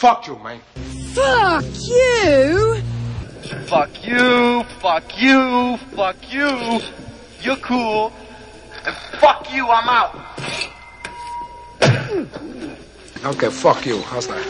fuck you, man. Fuck you! Fuck you, fuck you, fuck you. You're cool. And fuck you, I'm out. Okay, fuck you. How's that?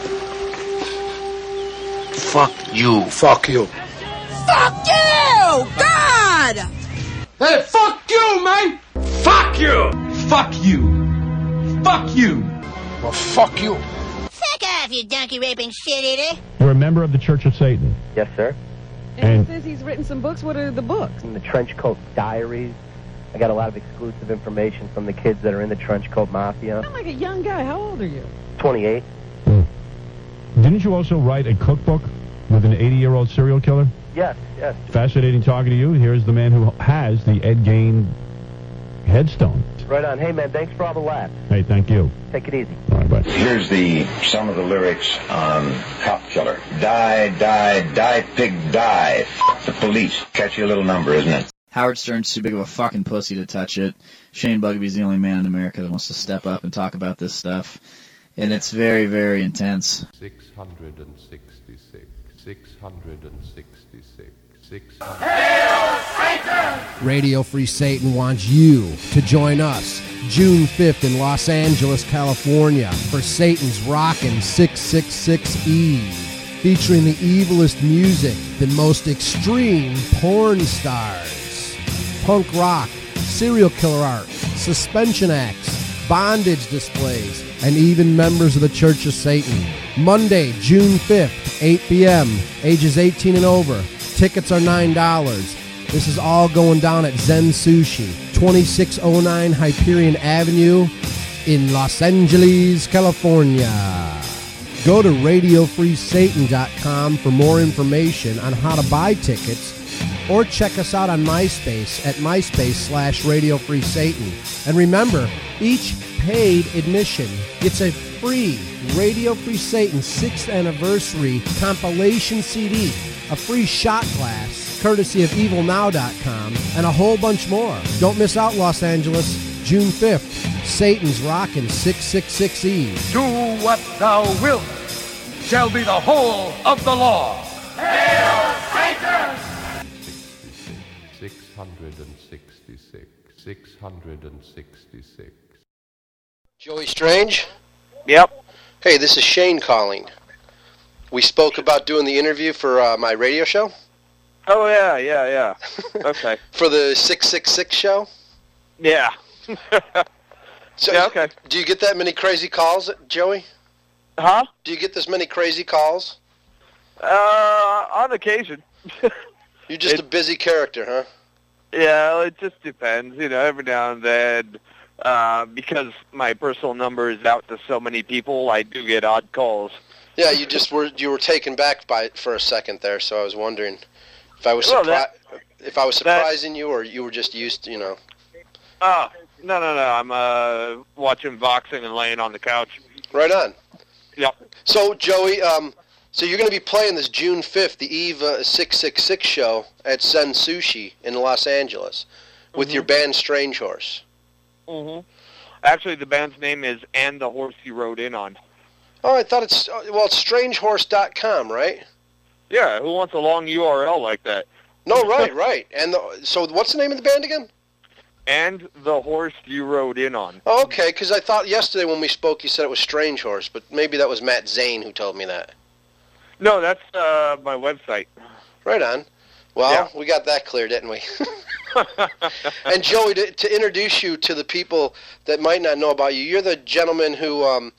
Fuck you. Fuck you. Fuck you! God! Hey, fuck you, man! Fuck you! Fuck you! Fuck you! Well, fuck you. Fuck off, you donkey-raping shit-eater. You're a member of the Church of Satan. Yes, sir. And he says he's written some books. What are the books? In the Trenchcoat Diaries. I got a lot of exclusive information from the kids that are in the Trenchcoat Mafia. I'm like a young guy. How old are you? 28. Didn't you also write a cookbook with an 80-year-old serial killer? Yes, yes. Fascinating talking to you. Here's the man who has the Ed Gein headstone. Right on. Hey, man, thanks for all the laughs. Hey, thank you. Take it easy. All right, bye. Here's some of the lyrics on Cop Killer. Die, die, die, pig, die. F the police. Catchy little number, isn't it? Howard Stern's too big of a fucking pussy to touch it. Shane Bugby's the only man in America that wants to step up and talk about this stuff. And it's very, very intense. 666. 666. Radio Free Satan wants you to join us June 5th in Los Angeles, California for Satan's Rockin' 666 Eve, featuring the evilest music, the most extreme porn stars, punk rock, serial killer art, suspension acts, bondage displays, and even members of the Church of Satan. Monday, June 5th, 8 p.m., ages 18 and over. Tickets are $9. This is all going down at Zen Sushi, 2609 Hyperion Avenue in Los Angeles, California. Go to RadioFreeSatan.com for more information on how to buy tickets, or check us out on MySpace at MySpace/RadioFreeSatan. And remember, each paid admission gets a free Radio Free Satan 6th anniversary compilation CD, a free shot glass, courtesy of EvilNow.com, and a whole bunch more. Don't miss out, Los Angeles. June 5th, Satan's Rockin' 666 Eve. Do what thou wilt shall be the whole of the law. Hail Satan! 666. 666. Joey Strange? Yep. Hey, this is Shane calling. We spoke about doing the interview for my radio show. Oh, yeah. Okay. For the 666 show? Yeah. So, yeah, okay. Do you get that many crazy calls, Joey? Huh? Do you get this many crazy calls? On occasion. You're just a busy character, huh? Yeah, it just depends. Every now and then, because my personal number is out to so many people, I do get odd calls. Yeah, you were taken back by it for a second there, so I was wondering if I was surprising you, or you were just used to, Oh, no. I'm watching boxing and laying on the couch. Right on. Yep. So, Joey, so you're going to be playing this June 5th, the Eve 666 show at Zen Sushi in Los Angeles with your band Strange Horse. Mm-hmm. Actually, the band's name is And the Horse You Rode In On. Oh, I thought it's strangehorse.com, right? Yeah, who wants a long URL like that? No, right. And so what's the name of the band again? And the Horse You Rode In On. Oh, okay, because I thought yesterday when we spoke you said it was Strange Horse, but maybe that was Matt Zane who told me that. No, that's my website. Right on. Well, we got that clear, didn't we? And Joey, to introduce you to the people that might not know about you, you're the gentleman who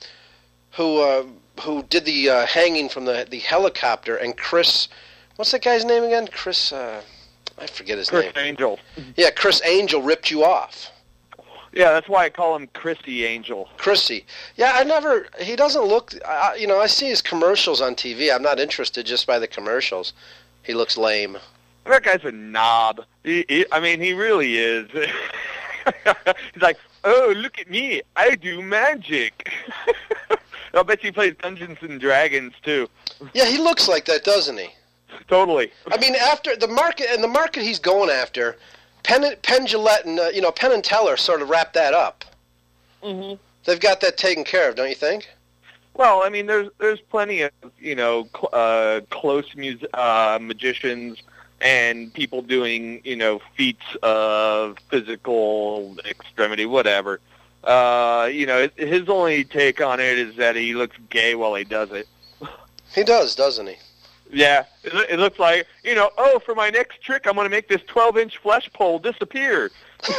did the hanging from the helicopter, and Chris, what's that guy's name again? Chris, I forget his name. Chris Angel. Yeah, Chris Angel ripped you off. Yeah, that's why I call him Chrissy Angel. Chrissy. Yeah, he doesn't look, I see his commercials on TV. I'm not interested just by the commercials. He looks lame. That guy's a knob. He really is. He's like, oh, look at me. I do magic. I'll bet you plays Dungeons and Dragons, too. Yeah, he looks like that, doesn't he? Totally. I mean, after the market he's going after, Penn Jillette and Penn and Teller sort of wrapped that up. Mm-hmm. They've got that taken care of, don't you think? Well, I mean, there's plenty of close magicians and people doing feats of physical extremity, whatever. His only take on it is that he looks gay while he does it. He does, doesn't he? Yeah, it looks like for my next trick, I'm going to make this 12-inch flesh pole disappear.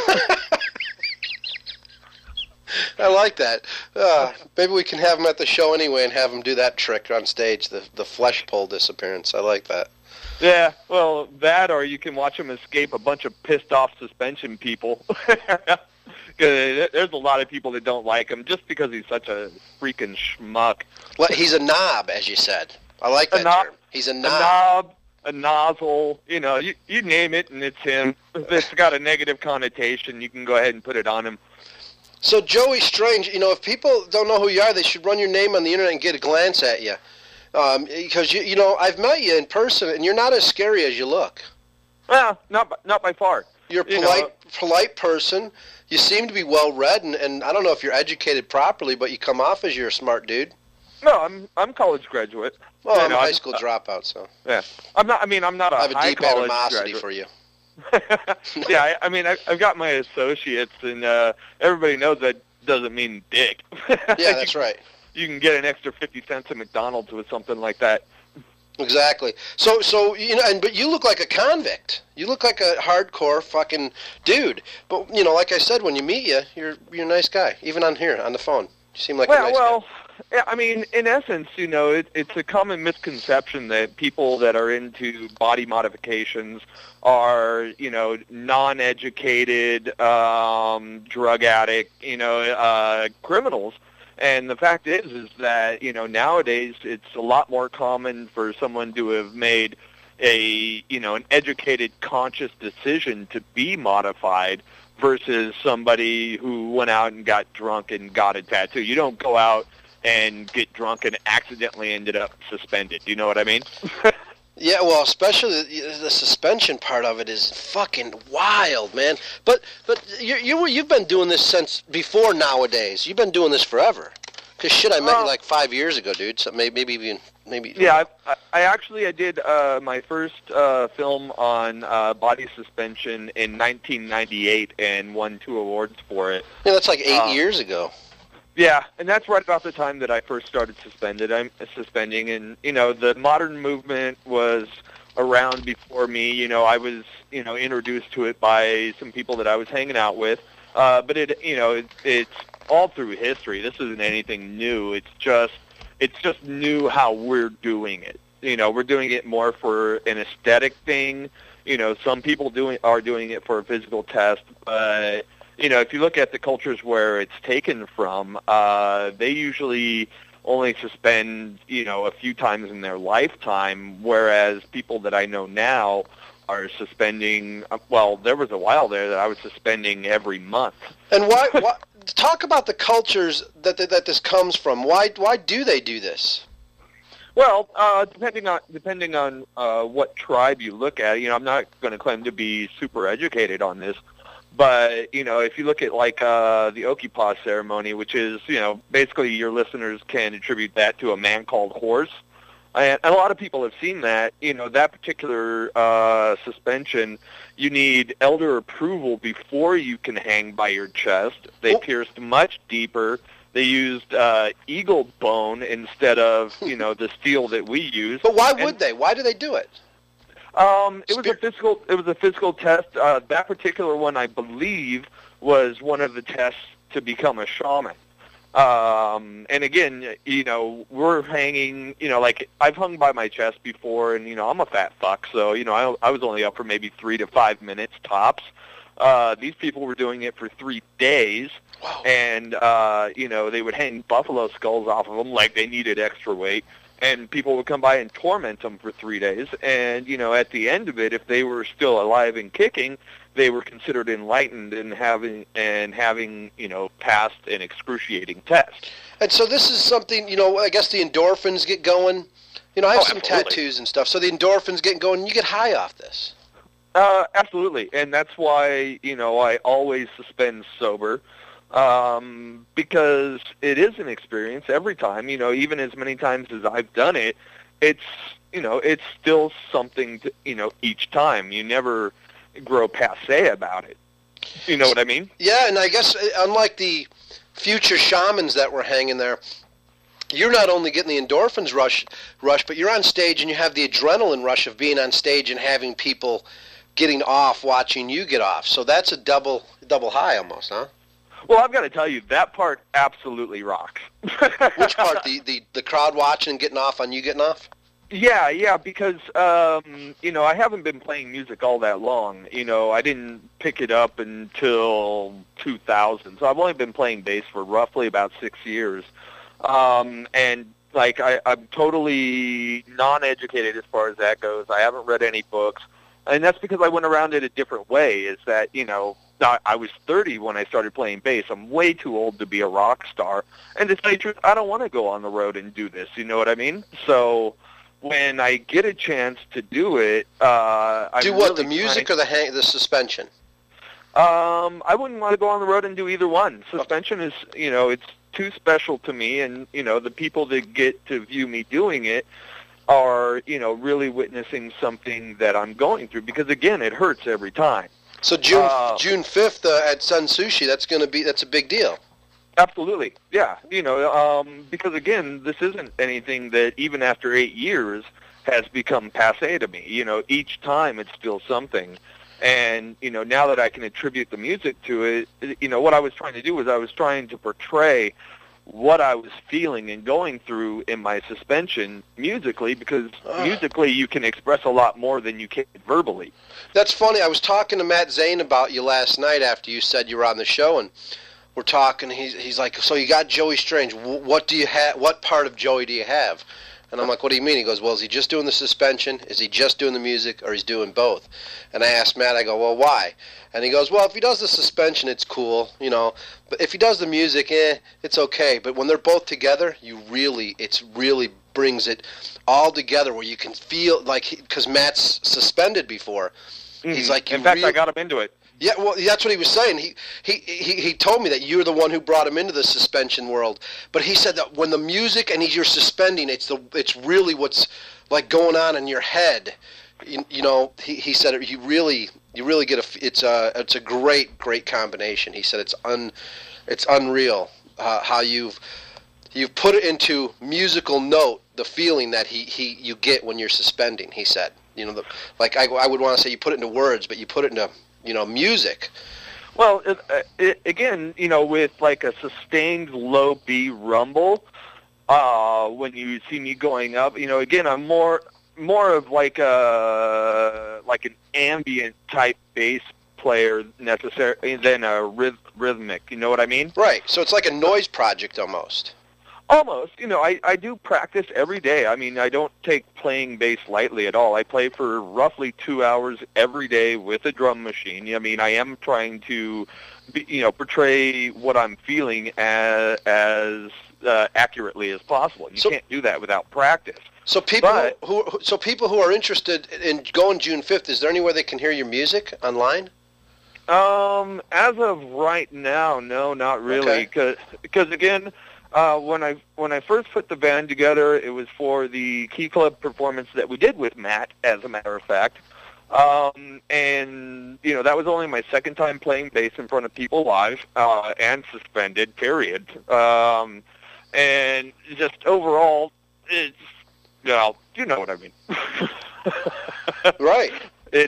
I like that. Maybe we can have him at the show anyway and have him do that trick on stage, the flesh pole disappearance. I like that. Yeah, well, that or you can watch him escape a bunch of pissed-off suspension people. There's a lot of people that don't like him just because he's such a freaking schmuck. Well, he's a knob, as you said. I like that term. He's a knob. A nozzle, you name it, and it's him. If it's got a negative connotation, you can go ahead and put it on him. So, Joey Strange, if people don't know who you are, they should run your name on the internet and get a glance at you. Because, I've met you in person, and you're not as scary as you look. Well, not by far. You're a polite person. You seem to be well-read, and I don't know if you're educated properly, but you come off as you're a smart dude. No, I'm college graduate. Well, I'm a high school dropout, so. Yeah. I'm not a high college graduate. I have a deep animosity for you. Yeah, I've got my associates, and everybody knows that doesn't mean dick. Yeah, that's right. You can get an extra 50 cents at McDonald's with something like that. Exactly. So but you look like a convict. You look like a hardcore fucking dude. But like I said, when you meet you, you're a nice guy. Even on here on the phone, you seem like a nice guy. Yeah, I mean, in essence, it's a common misconception that people that are into body modifications are, non-educated, drug addict, criminals. And the fact is that, nowadays it's a lot more common for someone to have made an educated, conscious decision to be modified versus somebody who went out and got drunk and got a tattoo. You don't go out and get drunk and accidentally ended up suspended. Do you know what I mean? Yeah, well, especially the suspension part of it is fucking wild, man. But you've been doing this since before nowadays. You've been doing this forever. Because shit, I met you like 5 years ago, dude. So maybe. Yeah, I did my first film on body suspension in 1998 and won 2 awards for it. Yeah, that's like 8 years ago. Yeah, and that's right about the time that I first started suspending, and the modern movement was around before me. I was introduced to it by some people that I was hanging out with, but it's all through history. This isn't anything new. It's just new how we're doing it. We're doing it more for an aesthetic thing. Some people are doing it for a physical test, but if you look at the cultures where it's taken from, they usually only suspend, a few times in their lifetime, whereas people that I know now are suspending, well, there was a while there that I was suspending every month. And why talk about the cultures that this comes from. Why do they do this? Well, depending on what tribe you look at, I'm not going to claim to be super educated on this. But, if you look at, like, the Okipa ceremony, which is, basically your listeners can attribute that to a man called Horse. And a lot of people have seen that. That particular suspension, you need elder approval before you can hang by your chest. They pierced much deeper. They used eagle bone instead of, the steel that we use. But why would they? Why do they do it? It was a physical test. That particular one, I believe, was one of the tests to become a shaman. And again, we're hanging, like I've hung by my chest before, and I'm a fat fuck, so I was only up for maybe 3 to 5 minutes tops. These people were doing it for 3 days. Wow. And they would hang buffalo skulls off of them like they needed extra weight. And people would come by and torment them for 3 days. And, at the end of it, if they were still alive and kicking, they were considered enlightened and having passed an excruciating test. And so this is something, I guess the endorphins get going. I have some absolutely. tattoos and stuff, so the endorphins get going, and you get high off this. Absolutely. And that's why, I always suspend sober. because it is an experience every time. You know, even as many times as I've done it, it's still something to, each time. You never grow passé about it. You know what I mean? Yeah, and I guess unlike the future shamans that were hanging there, you're not only getting the endorphins rush, but you're on stage and you have the adrenaline rush of being on stage and having people getting off watching you get off. So that's a double high almost, huh? Well, I've got to tell you, that part absolutely rocks. Which part? The crowd watching and getting off on you getting off? Yeah, because, I haven't been playing music all that long. I didn't pick it up until 2000, so I've only been playing bass for roughly about 6 years. I'm totally non-educated as far as that goes. I haven't read any books, and that's because I went around it a different way, is that, I was 30 when I started playing bass. I'm way too old to be a rock star, and to tell you the truth, I don't want to go on the road and do this, you know what I mean? So when I get a chance to do it, the music or the suspension? I wouldn't want to go on the road and do either one. Suspension is, it's too special to me, and the people that get to view me doing it are, really witnessing something that I'm going through, because again, it hurts every time. So June 5th at Sun Sushi, that's a big deal. Absolutely, yeah. Because again, this isn't anything that even after 8 years has become passé to me. Each time it's still something. And, now that I can attribute the music to it, what I was trying to do was I was trying to portray what I was feeling and going through in my suspension musically, because musically you can express a lot more than you can verbally. That's funny. I was talking to Matt Zane about you last night after you said you were on the show, and we're talking. He's like, so you got Joey Strange. What do you have? What part of Joey do you have? And I'm like, what do you mean? He goes, well, is he just doing the suspension? Is he just doing the music? Or he's doing both? And I asked Matt, I go, well, why? And he goes, well, if he does the suspension, it's cool, But if he does the music, it's okay. But when they're both together, it really brings it all together where you can feel, because Matt's suspended before. Mm-hmm. He's like, in fact, I got him into it. Yeah, well, that's what he was saying. He told me that you're the one who brought him into the suspension world. But he said that when the music and you're suspending, it's really what's like going on in your head. He said you really get it's a great combination. He said it's unreal how you've put it into musical note, the feeling that you get when you're suspending. He said, I would want to say you put it into words, but you put it into music. Well, again, with like a sustained low B rumble, when you see me going up, again, I'm more of like an ambient type bass player necessarily than a rhythmic. You know what I mean? Right. So it's like a noise project almost. Almost. I do practice every day. I mean, I don't take playing bass lightly at all. I play for roughly 2 hours every day with a drum machine. I mean, I am trying to, portray what I'm feeling as accurately as possible. You can't do that without practice. So people who are interested in going June 5th, is there anywhere they can hear your music online? As of right now, no, not really. Because again, when I first put the band together, it was for the Key Club performance that we did with Matt, as a matter of fact. And that was only my second time playing bass in front of people live, and suspended, period. And just overall, it's, you know what I mean. Right.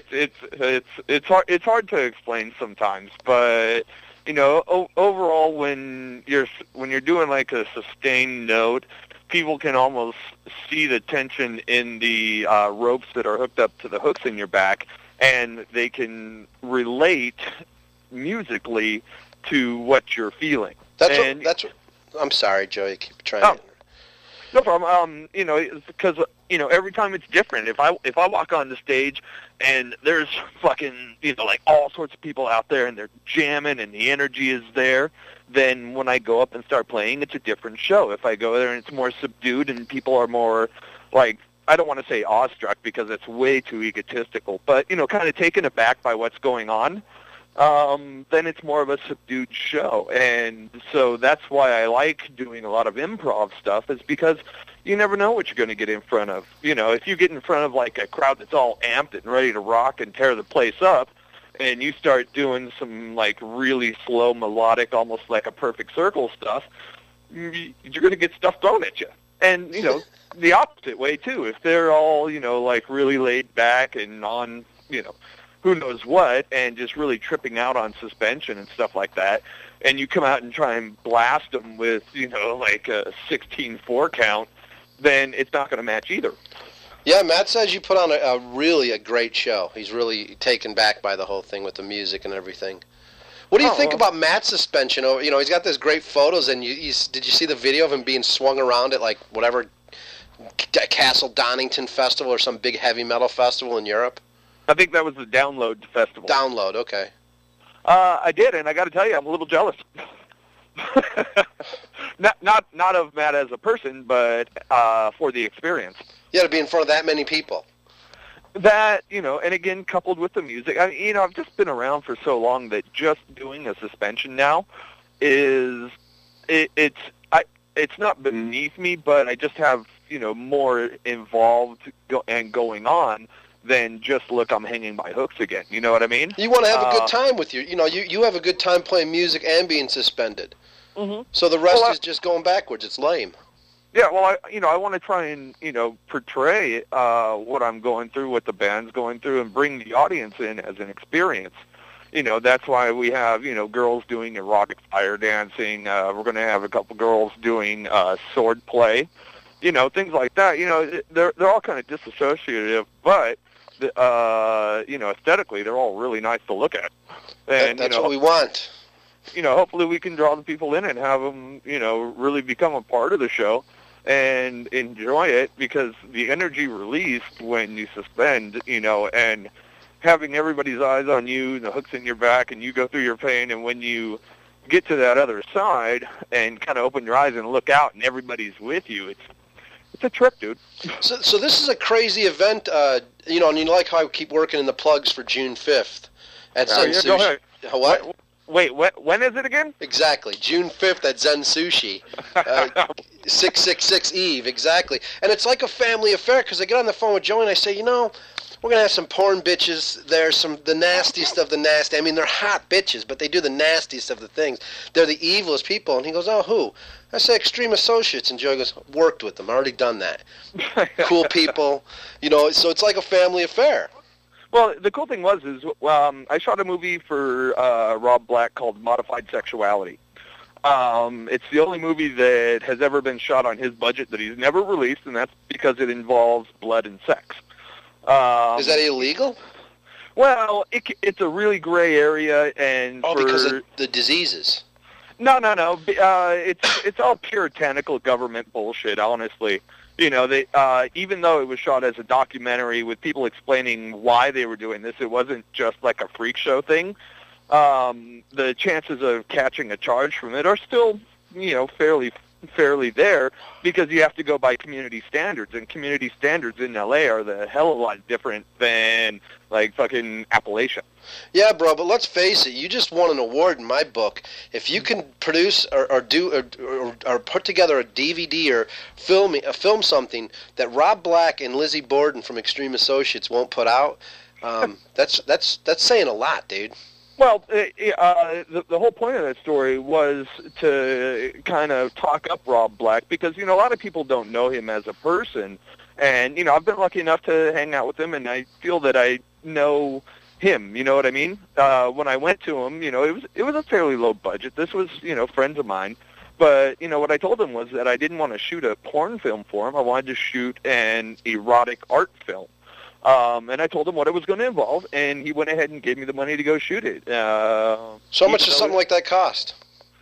It's hard to explain sometimes, but overall, when you're doing like a sustained note, people can almost see the tension in the ropes that are hooked up to the hooks in your back, and they can relate musically to what you're feeling. I'm sorry, Joe. You keep trying. No problem. Because every time it's different. If I walk on the stage and there's fucking like all sorts of people out there and they're jamming and the energy is there, then when I go up and start playing, it's a different show. If I go there and it's more subdued and people are more like, I don't want to say awestruck because it's way too egotistical, but kind of taken aback by what's going on, then it's more of a subdued show. And so that's why I like doing a lot of improv stuff, is because you never know what you're going to get in front of. You know, if you get in front of like a crowd that's all amped and ready to rock and tear the place up, and you start doing some like really slow, melodic, almost like a Perfect Circle stuff, you're going to get stuff thrown at you. And, you know, the opposite way, too. If they're all, you know, like really laid back and on, you know, who knows what, and just really tripping out on suspension and stuff like that, and you come out and try and blast them with, you know, like a 16-4 count, then it's not going to match either. Yeah, Matt says you put on a great show. He's really taken back by the whole thing with the music and everything. What do you think about Matt's suspension? You know, he's got this great photos, and did you see the video of him being swung around at like whatever Castle Donington Festival or some big heavy metal festival in Europe? I think that was the Download Festival. Download, okay. I did, and I got to tell you, I'm a little jealous. not of Matt as a person, but for the experience. Yeah, to be in front of that many people. That, you know, and again, coupled with the music. I mean, you know, I've just been around for so long that just doing a suspension now is, it's not beneath me, but I just have, you know, more involved and going on than just, look, I'm hanging by hooks again. You know what I mean? You want to have a good time with you know, you have a good time playing music and being suspended. Mm-hmm. So the rest is just going backwards. It's lame. Yeah, well, I want to try and, you know, portray what I'm going through, what the band's going through, and bring the audience in as an experience. You know, that's why we have, you know, girls doing erotic fire dancing. We're going to have a couple girls doing sword play. You know, things like that. You know, they're all kind of disassociative, but you know, aesthetically, they're all really nice to look at. And that's what we want. You know, hopefully we can draw the people in and have them, you know, really become a part of the show and enjoy it, because the energy released when you suspend, you know, and having everybody's eyes on you, the hooks in your back, and you go through your pain, and when you get to that other side and kind of open your eyes and look out and everybody's with you, it's a trip, dude. So this is a crazy event, you know, and you like how I keep working in the plugs for June 5th at Zen Sushi. Go ahead. What? Wait, when is it again? Exactly, June 5th at Zen Sushi, 666 Eve, exactly. And it's like a family affair, because I get on the phone with Joey and I say, you know, we're going to have some porn bitches there, the nastiest of the nasty. I mean, they're hot bitches, but they do the nastiest of the things. They're the evilest people. And he goes, oh, who? I say, Extreme Associates. And Joey goes, worked with them, already done that. Cool people, you know, so it's like a family affair. Well, the cool thing was I shot a movie for Rob Black called Modified Sexuality. It's the only movie that has ever been shot on his budget that he's never released, and that's because it involves blood and sex. Is that illegal? Well, it's a really gray area, and because of the diseases. No. It's all puritanical government bullshit, honestly. You know, they even though it was shot as a documentary with people explaining why they were doing this, it wasn't just like a freak show thing. The chances of catching a charge from it are still, you know, fairly there, because you have to go by community standards, and community standards in LA are the hell of a lot different than like fucking Appalachia. Yeah, bro, but let's face it, you just won an award in my book. If you can produce or put together a DVD or film something that Rob Black and Lizzie Borden from Extreme Associates won't put out, that's saying a lot, dude. Well, the whole point of that story was to kind of talk up Rob Black, because, you know, a lot of people don't know him as a person. And, you know, I've been lucky enough to hang out with him, and I feel that I know him, you know what I mean? When I went to him, you know, it was a fairly low budget. This was, you know, friends of mine. But, you know, what I told him was that I didn't want to shoot a porn film for him. I wanted to shoot an erotic art film. And I told him what it was going to involve, and he went ahead and gave me the money to go shoot it. So how much does something like that cost?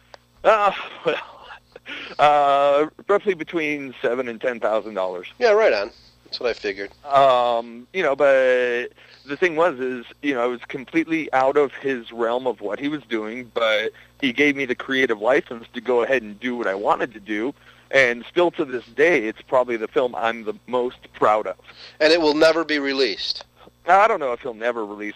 Roughly between $7,000 and $10,000. Yeah, right on. That's what I figured. You know, but the thing was, you know, I was completely out of his realm of what he was doing, but he gave me the creative license to go ahead and do what I wanted to do. And still to this day, it's probably the film I'm the most proud of. And it will never be released? I don't know if he'll never release it.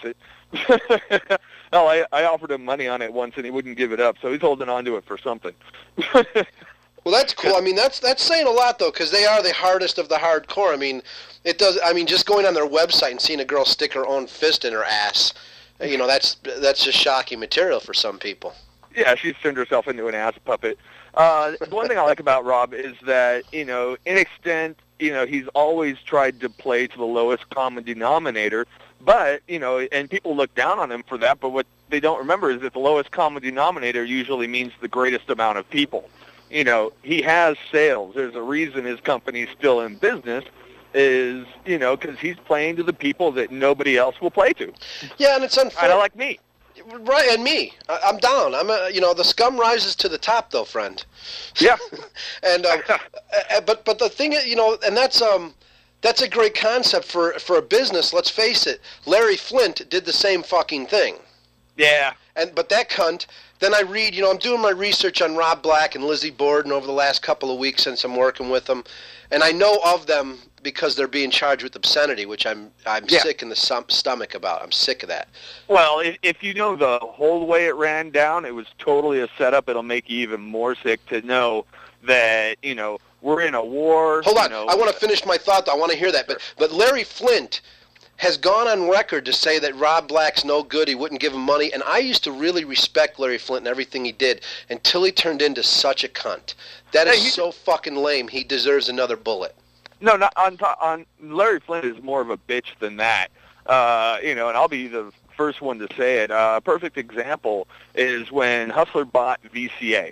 Well, I offered him money on it once, and he wouldn't give it up, so he's holding on to it for something. Well, that's cool. I mean, that's saying a lot, though, because they are the hardest of the hardcore. I mean, it does. I mean, just going on their website and seeing a girl stick her own fist in her ass, you know, that's just shocking material for some people. Yeah, she's turned herself into an ass puppet. One thing I like about Rob is that, you know, in extent, you know, he's always tried to play to the lowest common denominator, but, you know, and people look down on him for that, but what they don't remember is that the lowest common denominator usually means the greatest amount of people. You know, he has sales. There's a reason his company's still in business is, you know, because he's playing to the people that nobody else will play to. Yeah, and it's unfair. Kind of like me. Right, and me. I'm down. You know, the scum rises to the top, though, friend. Yeah. And but the thing is, you know, and that's a great concept for a business. Let's face it. Larry Flint did the same fucking thing. Yeah. But that cunt. Then I read. You know, I'm doing my research on Rob Black and Lizzie Borden over the last couple of weeks since I'm working with them, and I know of them because they're being charged with obscenity, which I'm sick in the stomach about. I'm sick of that. Well, if you know the whole way it ran down, it was totally a setup. It'll make you even more sick to know that, you know, we're in a war. Hold on. You know, I want to finish my thought, though. I want to hear that. But Larry Flint has gone on record to say that Rob Black's no good, he wouldn't give him money, and I used to really respect Larry Flint and everything he did until he turned into such a cunt. That is so fucking lame. He deserves another bullet. No, not on Larry Flint is more of a bitch than that. You know, and I'll be the first one to say it. A perfect example is when Hustler bought VCA.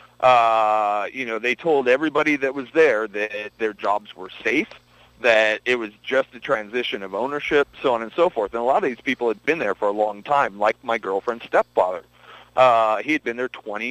You know, they told everybody that was there that their jobs were safe, that it was just a transition of ownership, so on and so forth. And a lot of these people had been there for a long time, like my girlfriend's stepfather. He had been there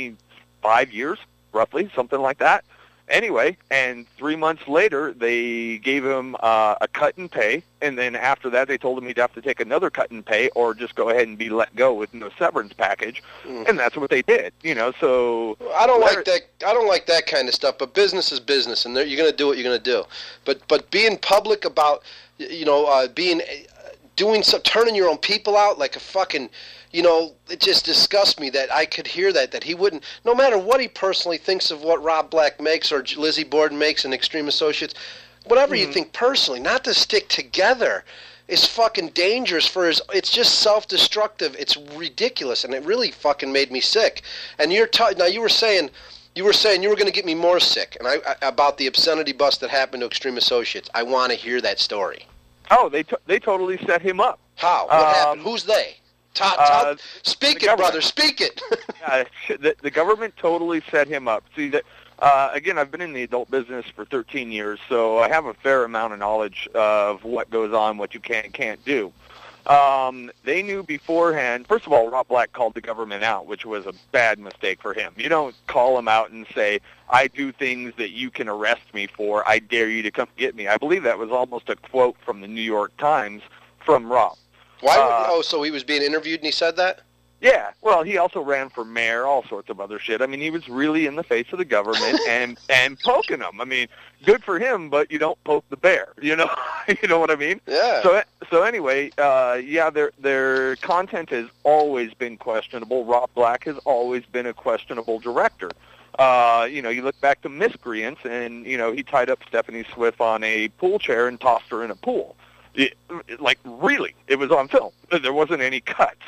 25 years, roughly, something like that. Anyway, and 3 months later, they gave him a cut in pay, and then after that, they told him he'd have to take another cut in pay or just go ahead and be let go with no severance package, and that's what they did. You know, so I don't like that. I don't like that kind of stuff. But business is business, and you're going to do what you're going to do. But being public about, you know, doing some, turning your own people out like a fucking. You know, it just disgusts me that I could hear that he wouldn't, no matter what he personally thinks of what Rob Black makes or Lizzie Borden makes and Extreme Associates, whatever you think personally, not to stick together is fucking dangerous for it's just self-destructive. It's ridiculous, and it really fucking made me sick. And now you were saying you were going to get me more sick, and about the obscenity bust that happened to Extreme Associates. I want to hear that story. Oh, they totally set him up. How? What happened? Who's they? Speak it, brother. Speak it. The government totally set him up. See, again, I've been in the adult business for 13 years, so I have a fair amount of knowledge of what goes on, what you can and can't do. They knew beforehand. First of all, Rob Black called the government out, which was a bad mistake for him. You don't call him out and say, I do things that you can arrest me for. I dare you to come get me. I believe that was almost a quote from the New York Times from Rob. Why? So he was being interviewed and he said that? Yeah. Well, he also ran for mayor, all sorts of other shit. I mean, he was really in the face of the government and poking them. I mean, good for him, but you don't poke the bear. You know, you know what I mean? Yeah. So anyway, yeah, their content has always been questionable. Rob Black has always been a questionable director. You know, you look back to Miscreants, and you know he tied up Stephanie Swift on a pool chair and tossed her in a pool. Like, really, it was on film. There wasn't any cuts.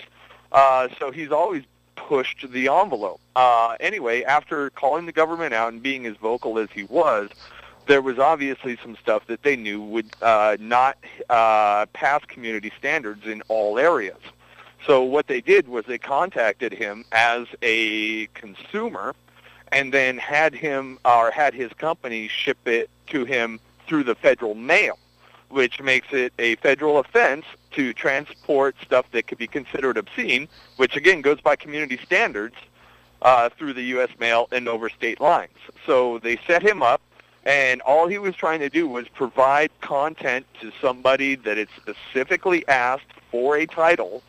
So he's always pushed the envelope. Anyway, after calling the government out and being as vocal as he was, there was obviously some stuff that they knew would not pass community standards in all areas. So what they did was they contacted him as a consumer and then had his company ship it to him through the federal mail, which makes it a federal offense to transport stuff that could be considered obscene, which again goes by community standards through the U.S. mail and over state lines. So they set him up, and all he was trying to do was provide content to somebody that had specifically asked for a title,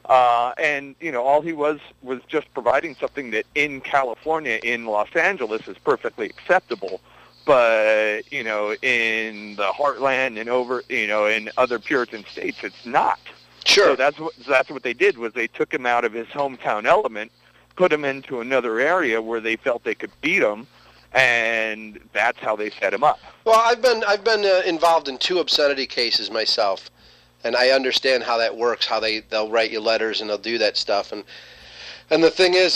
and you know all he was just providing something that in California, in Los Angeles, is perfectly acceptable. But, you know, in the heartland and over, you know, in other Puritan states, it's not. Sure. So that's what they did, was they took him out of his hometown element, put him into another area where they felt they could beat him, and that's how they set him up. Well, I've been involved in 2 obscenity cases myself, and I understand how that works. How they'll write you letters and they'll do that stuff, and the thing is,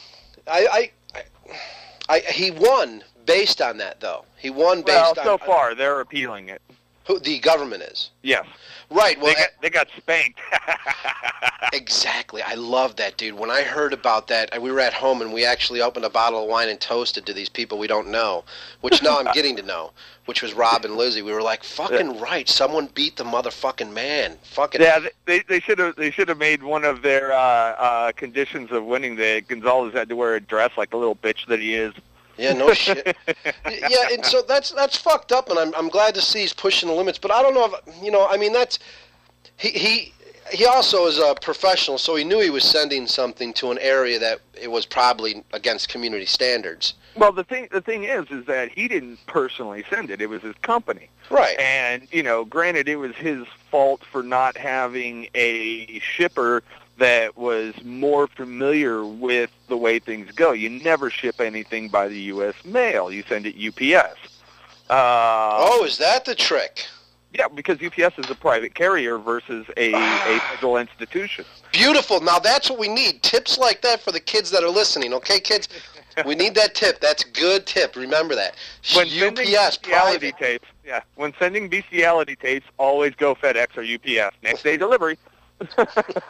he won based on that, though. He won based on. Well, so far they're appealing it. Who the government is? Yes. Right. Well, they got spanked. Exactly. I love that, dude. When I heard about that, we were at home and we actually opened a bottle of wine and toasted to these people we don't know, which now I'm getting to know, which was Rob and Lizzie. We were like, fucking right. Someone beat the motherfucking man. Fucking. Yeah, they should have made one of their conditions of winning that Gonzalez had to wear a dress like the little bitch that he is. Yeah, no shit. Yeah, and so that's fucked up, and I'm glad to see he's pushing the limits. But I don't know if I mean, that's he also is a professional, so he knew he was sending something to an area that it was probably against community standards. Well, the thing is that he didn't personally send it; it was his company. Right. And granted, it was his fault for not having a shipper that was more familiar with the way things go. You never ship anything by the U.S. mail. You send it UPS. Is that the trick? Yeah, because UPS is a private carrier versus a federal institution. Beautiful. Now that's what we need. Tips like that for the kids that are listening. Okay, kids? We need that tip. That's a good tip. Remember that. When UPS private tapes, when sending bestiality tapes, always go FedEx or UPS. Next day delivery. I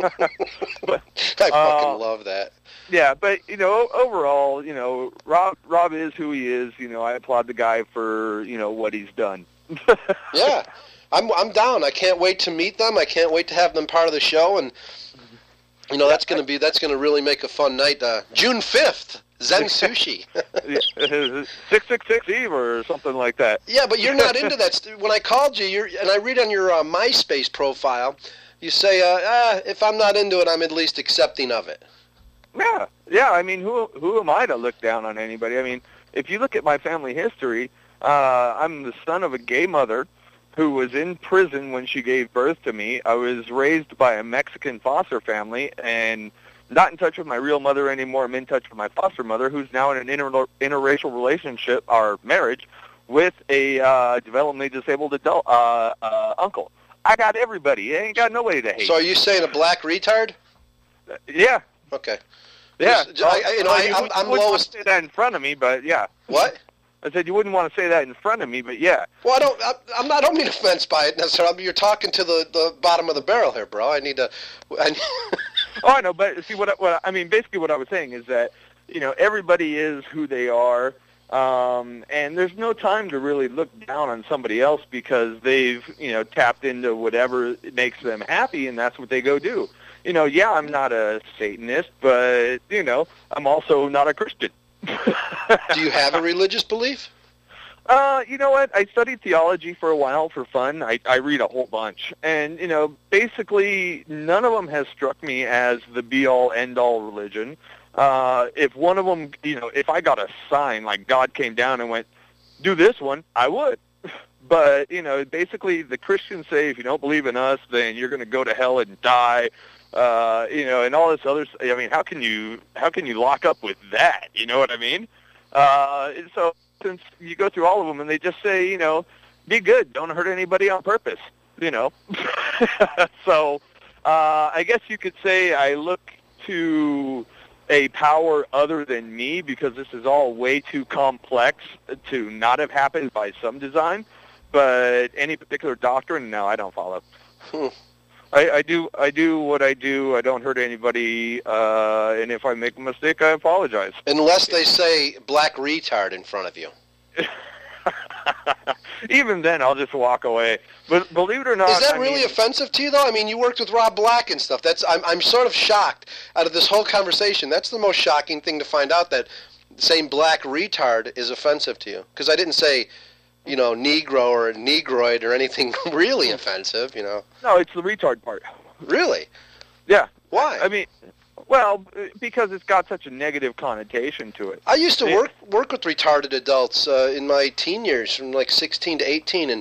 fucking love that. Yeah, but overall, Rob is who he is. I applaud the guy for what he's done. Yeah, I'm down. I can't wait to meet them. I can't wait to have them part of the show, and that's gonna really make a fun night. June 5th, Zen Sushi. 666 Eve or something like that. Yeah, but you're not into that. When I called you, and I read on your MySpace profile. You say, if I'm not into it, I'm at least accepting of it. Yeah. I mean, who am I to look down on anybody? I mean, if you look at my family history, I'm the son of a gay mother who was in prison when she gave birth to me. I was raised by a Mexican foster family and not in touch with my real mother anymore. I'm in touch with my foster mother, who's now in an interracial relationship, or marriage, with a developmentally disabled adult uncle. I got everybody. I ain't got nobody to hate. So are you saying a black retard? Yeah. Okay. Yeah. I'm lowest. Say that in front of me, but yeah. What? I said you wouldn't want to say that in front of me, but yeah. Well, I don't mean offense by it necessarily. You're talking to the bottom of the barrel here, bro. I need to. Oh, I know, but see what I mean. Basically, what I was saying is that everybody is who they are. And there's no time to really look down on somebody else because they've, tapped into whatever makes them happy, and that's what they go do. Yeah, I'm not a Satanist, but, I'm also not a Christian. Do you have a religious belief? You know what? I studied theology for a while for fun. I read a whole bunch. And, basically none of them has struck me as the be-all, end-all religion. If one of them, if I got a sign like God came down and went, do this one, I would. But, basically the Christians say if you don't believe in us, then you're going to go to hell and die. And all this other. I mean, how can you lock up with that? You know what I mean? So since you go through all of them and they just say, be good, don't hurt anybody on purpose. So I guess you could say I look to a power other than me because this is all way too complex to not have happened by some design. But any particular doctrine, no, I don't follow. I do what I do. I don't hurt anybody, and if I make a mistake, I apologize. Unless they say black retard in front of you. Even then, I'll just walk away. But believe it or not, is that really offensive to you, though? I mean, you worked with Rob Black and stuff. I'm sort of shocked out of this whole conversation. That's the most shocking thing to find out, that saying black retard is offensive to you. Because I didn't say, Negro or Negroid or anything really offensive, No, it's the retard part. Really? Yeah. Why? I mean, well, because it's got such a negative connotation to it. I used to work with retarded adults in my teen years, from like 16 to 18, and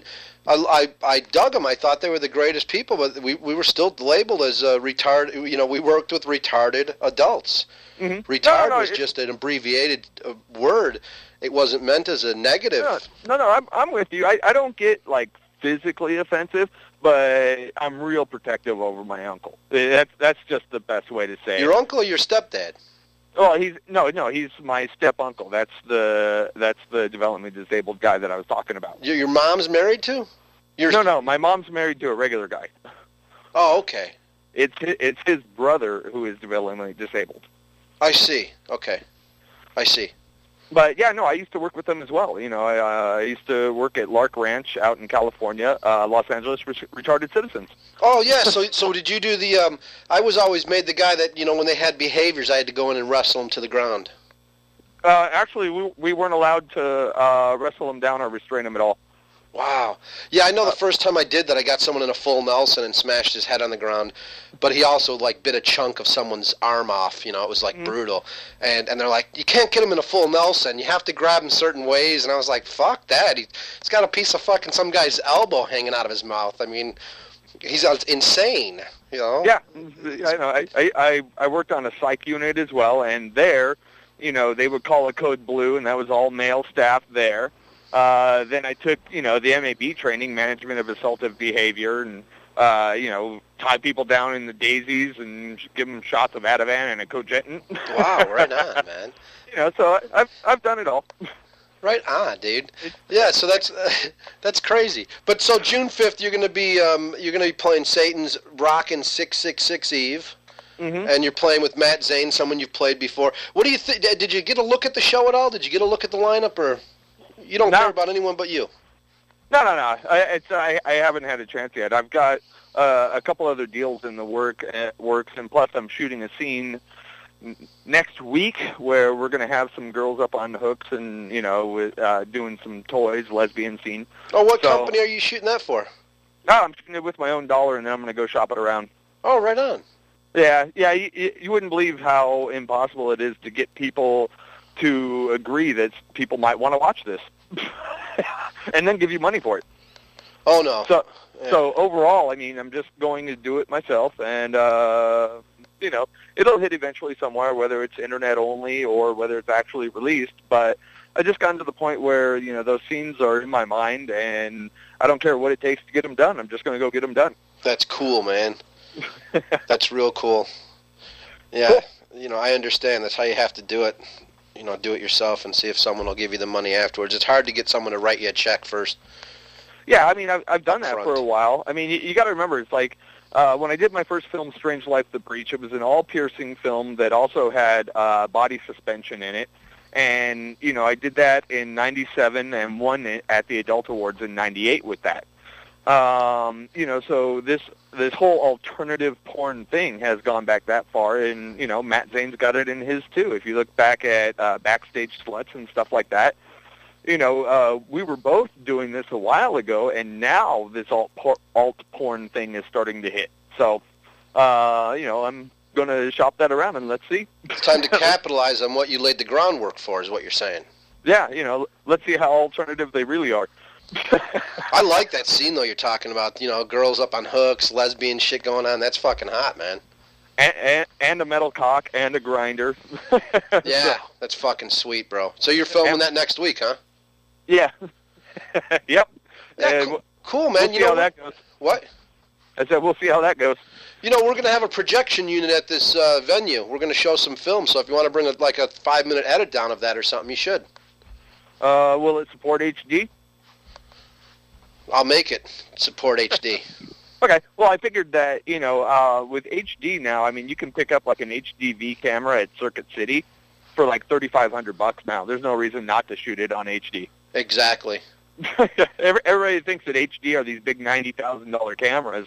I dug them. I thought they were the greatest people, but we were still labeled as retarded. You know, we worked with retarded adults. Mm-hmm. Retard was just an abbreviated word. It wasn't meant as a negative. No, I'm with you. I don't get, like, physically offensive, but I'm real protective over my uncle. That's just the best way to say Your it. uncle or your stepdad? Oh, he's my step uncle. That's the developmentally disabled guy that I was talking about. Your mom's married to? No, my mom's married to a regular guy. Oh, okay. It's his brother who is developmentally disabled. I see. Okay, I see. But yeah, no, I used to work with them as well. You know, I used to work at Lark Ranch out in California, Los Angeles Retarded Citizens. Oh yeah, so did you do the? I was always made the guy that, you know, when they had behaviors, I had to go in and wrestle them to the ground. Actually, we weren't allowed to wrestle him down or restrain him at all. Wow. Yeah, I know the first time I did that, I got someone in a full Nelson and smashed his head on the ground. But he also, like, bit a chunk of someone's arm off. You know, it was, like, brutal. And they're like, you can't get him in a full Nelson. You have to grab him certain ways. And I was like, fuck that. He's got a piece of fucking some guy's elbow hanging out of his mouth. I mean, he's insane, you know? Yeah, I know. I worked on a psych unit as well, and there, you know, they would call a code blue, and that was all male staff there. Then I took, you know, the MAB training, management of assaultive behavior, and, you know, tie people down in the daisies and give them shots of Ativan and a Cogentin. Wow, right on, man. You know, so I've done it all. Right on, dude. Yeah, so that's crazy. But so June 5th, you're gonna be playing Satan's Rockin' 666 Eve. Mm-hmm. And you're playing with Matt Zane, someone you've played before. What do you think? Did you get a look at the show at all? Did you get a look at the lineup, or you don't care about anyone but you? No. I haven't had a chance yet. I've got a couple other deals in the works, and plus I'm shooting a scene next week where we're going to have some girls up on hooks and, you know, doing some toys, lesbian scene. Oh, what company are you shooting that for? No, I'm shooting it with my own dollar, and then I'm going to go shop it around. Oh, right on. Yeah. You wouldn't believe how impossible it is to get people to agree that people might want to watch this, and then give you money for it. Oh no. So overall, I mean, I'm just going to do it myself, and you know, it'll hit eventually somewhere, whether it's internet only or whether it's actually released. But I just gotten to the point where, you know, those scenes are in my mind, and I don't care what it takes to get them done. I'm just going to go get them done. That's cool, man. That's real cool. Yeah, cool. You know, I understand. That's how you have to do it. You know, do it yourself and see if someone will give you the money afterwards. It's hard to get someone to write you a check first. Yeah, I mean, I've done that for a while. I mean, you got to remember, it's like when I did my first film, Strange Life: The Breach, it was an all-piercing film that also had body suspension in it. And, you know, I did that in 97 and won it at the Adult Awards in 98 with that. You know, so this whole alternative porn thing has gone back that far, and, you know, Matt Zane's got it in his too. If you look back at Backstage Sluts and stuff like that, you know, we were both doing this a while ago, and now this alt porn thing is starting to hit. So, you know, I'm going to shop that around, and let's see. It's time to capitalize on what you laid the groundwork for, is what you're saying. Yeah, you know, let's see how alternative they really are. I like that scene, though, you're talking about. You know, girls up on hooks, lesbian shit going on. That's fucking hot, man. And a metal cock and a grinder. Yeah, that's fucking sweet, bro. So you're filming that next week, huh? Yeah. Yep. Yeah, cool, man. We'll see how that goes. What? I said we'll see how that goes. You know, we're going to have a projection unit at this venue. We're going to show some film, so if you want to bring a 5-minute edit down of that or something, you should. Will it support HD? I'll make it support HD. Okay. Well, I figured that, you know, with HD now, I mean, you can pick up like an HDV camera at Circuit City for like $3,500 now. There's no reason not to shoot it on HD. Exactly. Everybody thinks that HD are these big $90,000 cameras.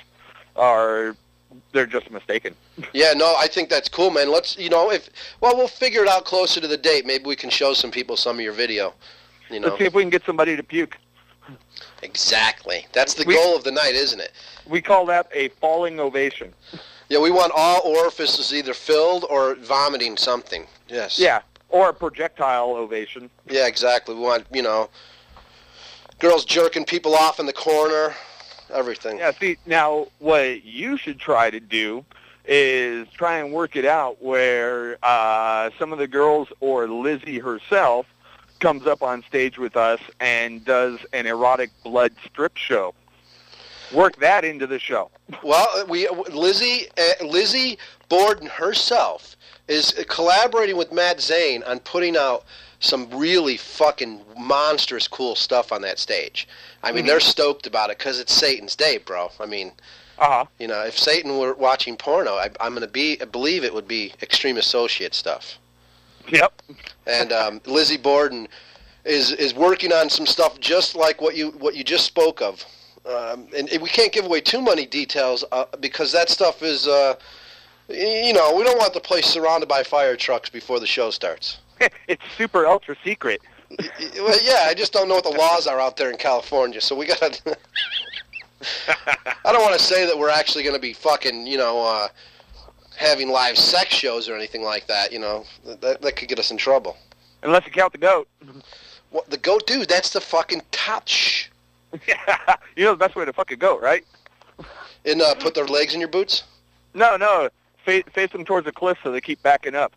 They're just mistaken. Yeah, no, I think that's cool, man. Let's, you know, we'll figure it out closer to the date. Maybe we can show some people some of your video. You know. Let's see if we can get somebody to puke. Exactly. That's the goal of the night, isn't it? We call that a falling ovation. Yeah, we want all orifices either filled or vomiting something. Yes. Yeah, or a projectile ovation. Yeah, exactly. We want, you know, Girls jerking people off in the corner, everything. Yeah, see, now what you should try to do is try and work it out where some of the girls or Lizzie herself comes up on stage with us and does an erotic blood strip show. Work that into the show. Well, Lizzie Borden herself is collaborating with Matt Zane on putting out some really fucking monstrous cool stuff on that stage. I mean, they're stoked about it because it's Satan's Day, bro. I mean, you know, if Satan were watching porno, I believe it would be Extreme Associate stuff. Yep. And Lizzie Borden is working on some stuff just like what you just spoke of. And we can't give away too many details because that stuff is, you know, we don't want the place surrounded by fire trucks before the show starts. It's super ultra secret. Well, yeah, I just don't know what the laws are out there in California, so we got to... I don't want to say that we're actually going to be fucking, you know, having live sex shows or anything like that, you know. That could get us in trouble. Unless you count the goat. What, the goat? Dude, that's the fucking top Yeah, you know the best way to fuck a goat, right? And put their legs in your boots? No. Face them towards the cliff so they keep backing up.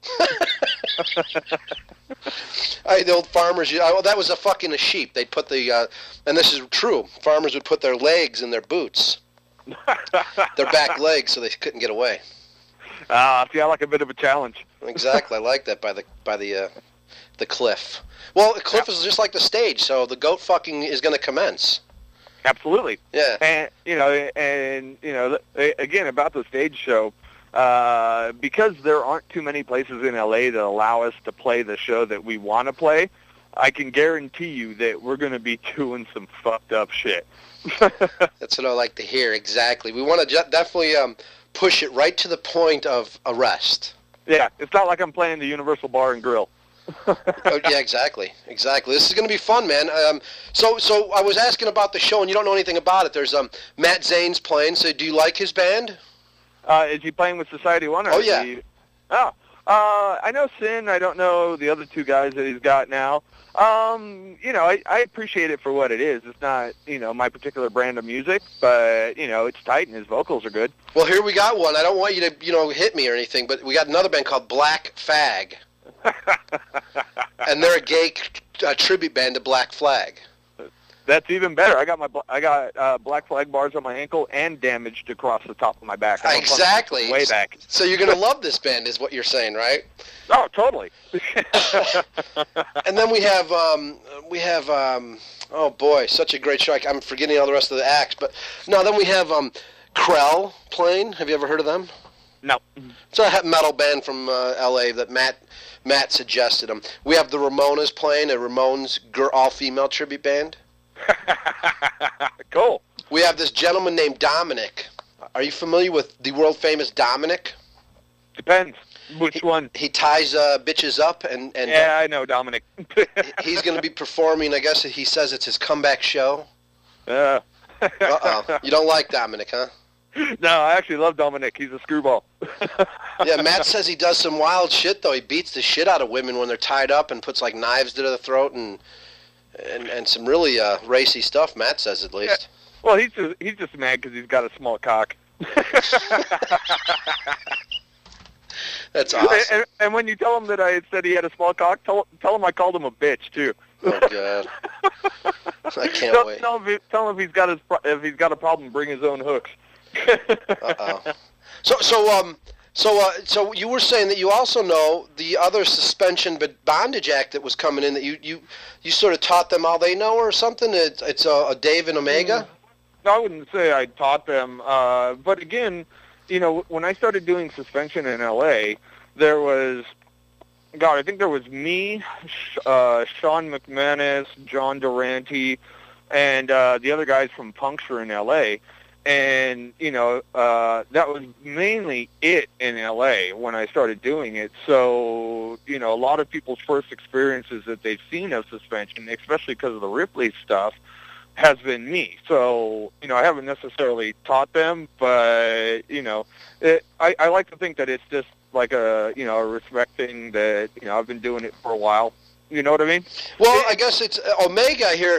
The old farmers, that was a sheep. They'd put the, and this is true, farmers would put their legs in their boots. Their back legs so they couldn't get away. See, I like a bit of a challenge. Exactly, I like that by the cliff. Well, the cliff is just like the stage, so the goat fucking is going to commence. Absolutely. Yeah. And you know, again about the stage show, because there aren't too many places in LA that allow us to play the show that we want to play, I can guarantee you that we're going to be doing some fucked up shit. That's what I like to hear. Exactly. We want to definitely push it right to the point of arrest. Yeah, it's not like I'm playing the Universal Bar and Grill. Oh, yeah, exactly. This is going to be fun, man. So I was asking about the show, and you don't know anything about it. There's Matt Zane's playing. So do you like his band? Is he playing with Society One? Oh, yeah. I know Sin. I don't know the other two guys that he's got now. You know, I appreciate it for what it is. It's not, you know, my particular brand of music, but, you know, it's tight and his vocals are good. Well, here we got one. I don't want you to, you know, hit me or anything, but we got another band called Black Fag. And they're a gay tribute band to Black Flag. That's even better. I got Black Flag bars on my ankle and damaged across the top of my back. Exactly. Way back. So you're going to love this band is what you're saying, right? Oh, totally. And then we have oh boy, such a great show. I'm forgetting all the rest of the acts, but no, then we have Krell playing. Have you ever heard of them? No. It's a metal band from LA that Matt suggested them. We have the Ramones playing, a Ramones all-female tribute band. Cool. We have this gentleman named Dominic. Are you familiar with the world-famous Dominic? Depends. Which one? He ties bitches up and yeah, I know Dominic. He's going to be performing, I guess he says it's his comeback show. Uh-oh. You don't like Dominic, huh? No, I actually love Dominic. He's a screwball. Yeah, Matt says he does some wild shit, though. He beats the shit out of women when they're tied up and puts, like, knives to their throat and some really racy stuff, Matt says, at least. Yeah. Well, he's just mad because he's got a small cock. That's awesome. And when you tell him that I had said he had a small cock, tell him I called him a bitch, too. Oh, God. I can't wait. Tell him if he's got a problem, bring his own hooks. Uh-oh. So you were saying that you also know the other suspension but bondage act that was coming in that you sort of taught them all they know or something? It's a Dave and Omega? I wouldn't say I taught them. But again, you know, when I started doing suspension in L.A., there was, I think there was me, Sean McManus, John Durante, and the other guys from Puncture in L.A., and, you know, that was mainly it in L.A. when I started doing it. So, you know, a lot of people's first experiences that they've seen of suspension, especially because of the Ripley stuff, has been me. So, you know, I haven't necessarily taught them, but, you know, I like to think that it's just like a respect thing that, you know, I've been doing it for a while. You know what I mean? Well, I guess it's Omega here.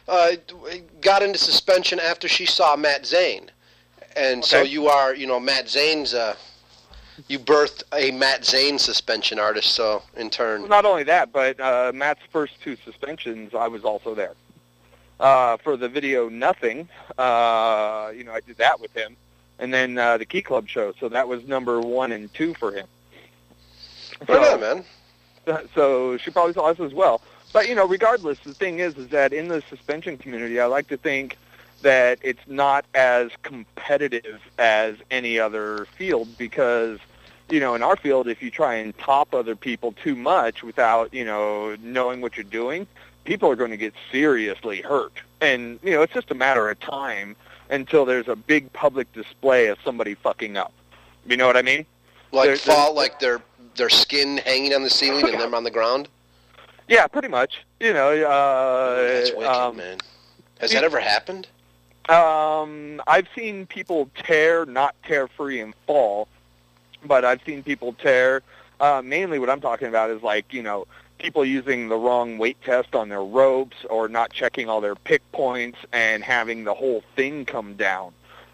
got into suspension after she saw Matt Zane. And so you are, Matt Zane's, you birthed a Matt Zane suspension artist, so in turn. Well, not only that, but Matt's first 2 suspensions, I was also there. For the video Nothing, I did that with him. And then the Key Club show, so that was number 1 and 2 for him. Right on, man. So she probably saw us as well. But, regardless, the thing is that in the suspension community, I like to think that it's not as competitive as any other field because, in our field, if you try and top other people too much without, knowing what you're doing, people are going to get seriously hurt. And, it's just a matter of time until there's a big public display of somebody fucking up. You know what I mean? Like their skin hanging on the ceiling and them on the ground? Yeah, pretty much. That's wicked, man. Has that ever happened? I've seen people not tear free and fall, but I've seen people tear. Mainly what I'm talking about is people using the wrong weight test on their ropes or not checking all their pick points and having the whole thing come down.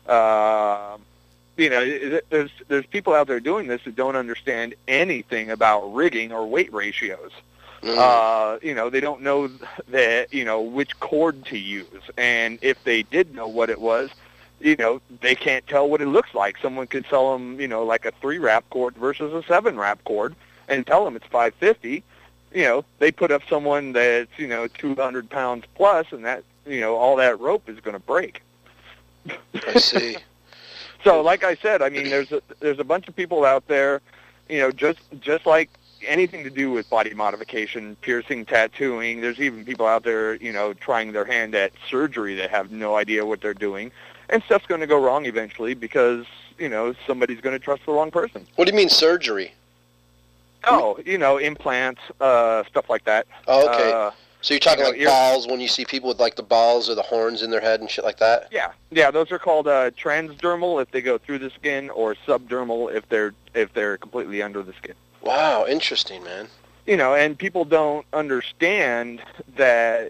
There's people out there doing this who don't understand anything about rigging or weight ratios. They don't know that, which cord to use. And if they did know what it was, they can't tell what it looks like. Someone could sell them, like a 3-wrap cord versus a 7-wrap cord and tell them it's 550. They put up someone that's, 200 pounds plus and that, all that rope is going to break. I see. So, like I said, I mean, there's a bunch of people out there, just like anything to do with body modification, piercing, tattooing. There's even people out there, trying their hand at surgery that have no idea what they're doing. And stuff's going to go wrong eventually because, somebody's going to trust the wrong person. What do you mean surgery? Oh, implants, stuff like that. Oh, okay. So you're talking balls when you see people with the balls or the horns in their head and shit like that? Yeah, those are called transdermal if they go through the skin or subdermal if they're completely under the skin. Wow, interesting, man. And people don't understand that,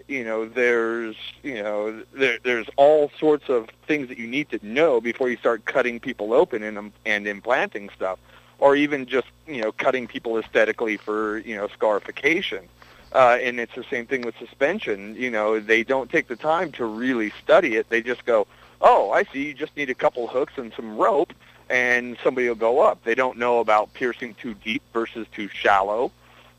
there's all sorts of things that you need to know before you start cutting people open and implanting stuff, or even just, cutting people aesthetically for, scarification. And it's the same thing with suspension. They don't take the time to really study it. They just go, oh, I see, you just need a couple hooks and some rope, and somebody will go up. They don't know about piercing too deep versus too shallow.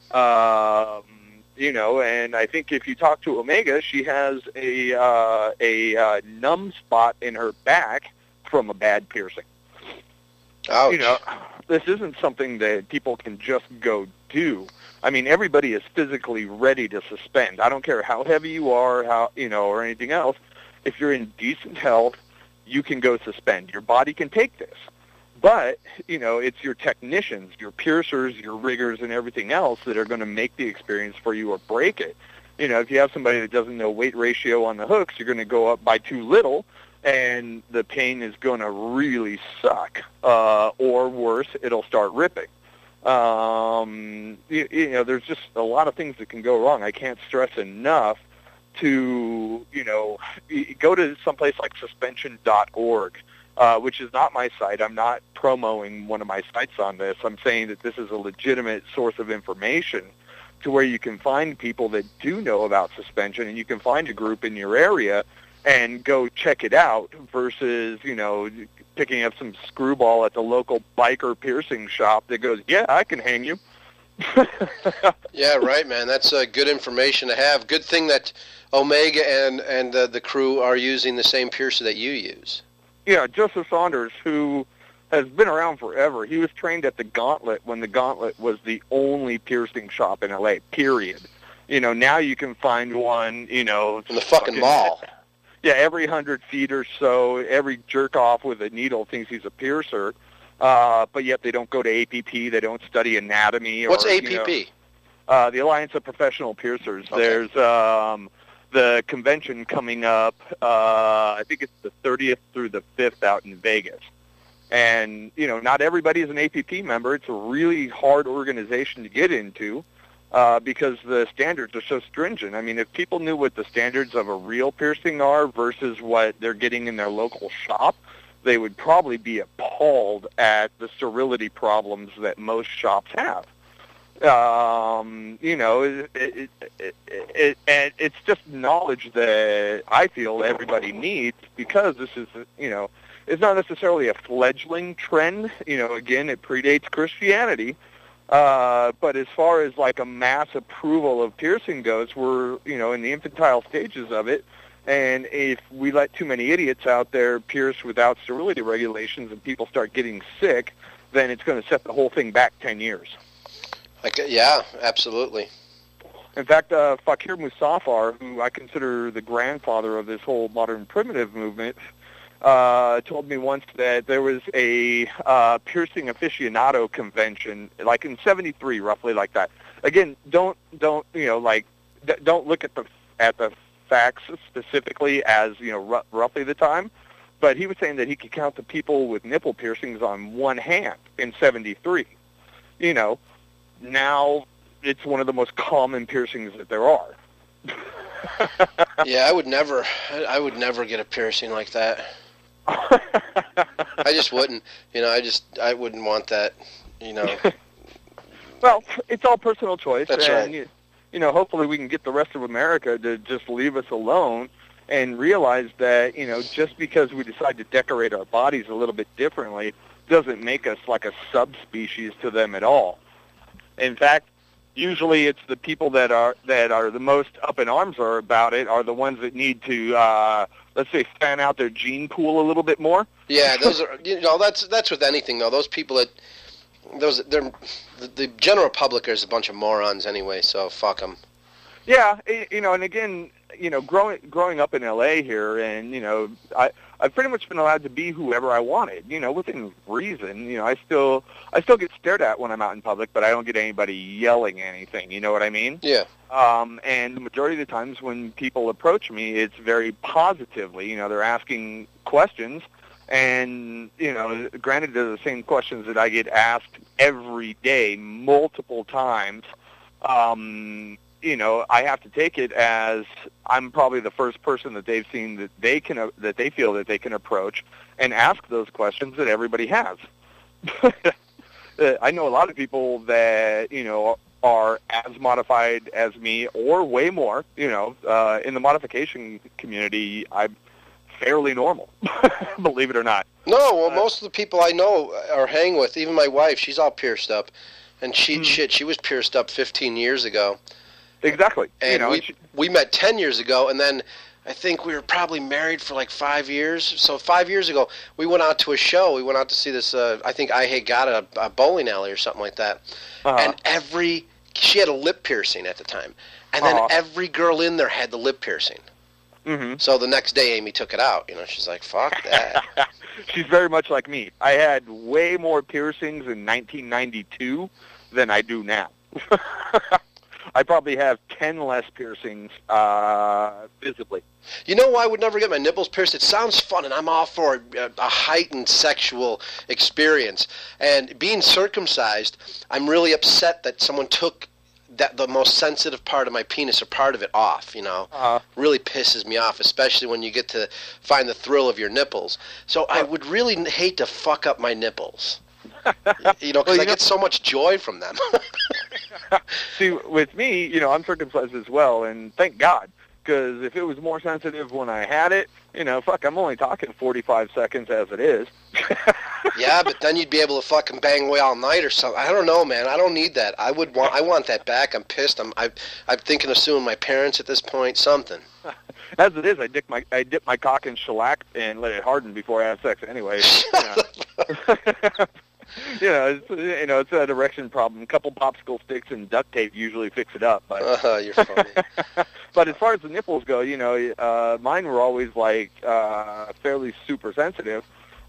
And I think if you talk to Omega, she has a numb spot in her back from a bad piercing. Ouch. This isn't something that people can just go do. I mean, everybody is physically ready to suspend. I don't care how heavy you are, or anything else. If you're in decent health, you can go suspend. Your body can take this. But, it's your technicians, your piercers, your riggers, and everything else that are going to make the experience for you or break it. If you have somebody that doesn't know weight ratio on the hooks, you're going to go up by too little, and the pain is going to really suck. Or worse, it'll start ripping. There's just a lot of things that can go wrong. I can't stress enough to, go to someplace like suspension.org. Which is not my site. I'm not promoting one of my sites on this. I'm saying that this is a legitimate source of information to where you can find people that do know about suspension, and you can find a group in your area and go check it out versus, picking up some screwball at the local biker piercing shop that goes, yeah, I can hang you. Yeah, right, man. That's good information to have. Good thing that Omega and the crew are using the same piercer that you use. Yeah, Joseph Saunders, who has been around forever. He was trained at the Gauntlet when the Gauntlet was the only piercing shop in L.A., period. Now you can find one, in the fucking mall. Yeah, every 100 feet or so, every jerk-off with a needle thinks he's a piercer, but yet they don't go to APP, they don't study anatomy. What's APP? The Alliance of Professional Piercers. Okay. There's the convention coming up, I think it's the 30th through the 5th out in Vegas. And, not everybody is an APP member. It's a really hard organization to get into. because the standards are so stringent. I mean, if people knew what the standards of a real piercing are versus what they're getting in their local shop, they would probably be appalled at the sterility problems that most shops have. You know, and it's just knowledge that I feel everybody needs, because this is, you know, it's not necessarily a fledgling trend. You know, again, it predates Christianity. But as far as like a mass approval of piercing goes, we're, you know, in the infantile stages of it. And if we let too many idiots out there pierce without sterility regulations and people start getting sick, then it's going to set the whole thing back 10 years. Yeah, absolutely. In fact, Fakir Musafar, who I consider the grandfather of this whole modern primitive movement, told me once that there was a piercing aficionado convention, like in '73, roughly like that. Again, don't you know, like don't look at the facts specifically as, you know, roughly the time, but he was saying that he could count the people with nipple piercings on one hand in '73. You know, now it's one of the most common piercings that there are. Yeah, I would never get a piercing like that. I just wouldn't. You know, I wouldn't want that, you know. Well, it's all personal choice. That's and, right. You know, hopefully we can get the rest of America to just leave us alone and realize that, you know, just because we decide to decorate our bodies a little bit differently doesn't make us like a subspecies to them at all. In fact, usually it's the people that are the most up in arms about it are the ones that need to, let's say, fan out their gene pool a little bit more. Yeah, those are, you know, that's with anything though. Those people that the general public is a bunch of morons anyway. So fuck them. Yeah, you know, and again, you know, growing up in LA here, and you know, I've pretty much been allowed to be whoever I wanted, you know, within reason. You know, I still get stared at when I'm out in public, but I don't get anybody yelling anything. You know what I mean? Yeah. And the majority of the times when people approach me, it's very positively. You know, they're asking questions, and you know, granted, they're the same questions that I get asked every day, multiple times. You know, I have to take it as I'm probably the first person that they've seen that they feel that they can approach and ask those questions that everybody has. I know a lot of people that, you know, are as modified as me or way more. You know, in the modification community, I'm fairly normal, believe it or not. No, well, most of the people I know or hang with, even my wife, she's all pierced up, and she was pierced up 15 years ago. Exactly. And you know, we met 10 years ago, and then I think we were probably married for like 5 years. So 5 years ago, we went out to a show. We went out to see this, I think I Hey Got a bowling alley or something like that. And she had a lip piercing at the time. And then every girl in there had the lip piercing. Mm-hmm. So the next day, Amy took it out. You know, she's like, fuck that. She's very much like me. I had way more piercings in 1992 than I do now. I probably have 10 less piercings visibly. You know why I would never get my nipples pierced? It sounds fun, and I'm all for a heightened sexual experience. And being circumcised, I'm really upset that someone took the most sensitive part of my penis or part of it off, you know. Really pisses me off, especially when you get to find the thrill of your nipples. So I would really hate to fuck up my nipples. You know, because I get so much joy from them. See, with me, you know, I'm circumcised as well, and thank God, because if it was more sensitive when I had it, you know, fuck, I'm only talking 45 seconds as it is. Yeah, but then you'd be able to fucking bang away all night or something. I don't know, man. I don't need that. I want that back. I'm pissed. I'm thinking of suing my parents at this point. Something. As it is, I dip my cock in shellac and let it harden before I have sex anyway. It's an erection problem. A couple popsicle sticks and duct tape usually fix it up. But, you're funny. But as far as the nipples go, you know, mine were always like fairly super sensitive.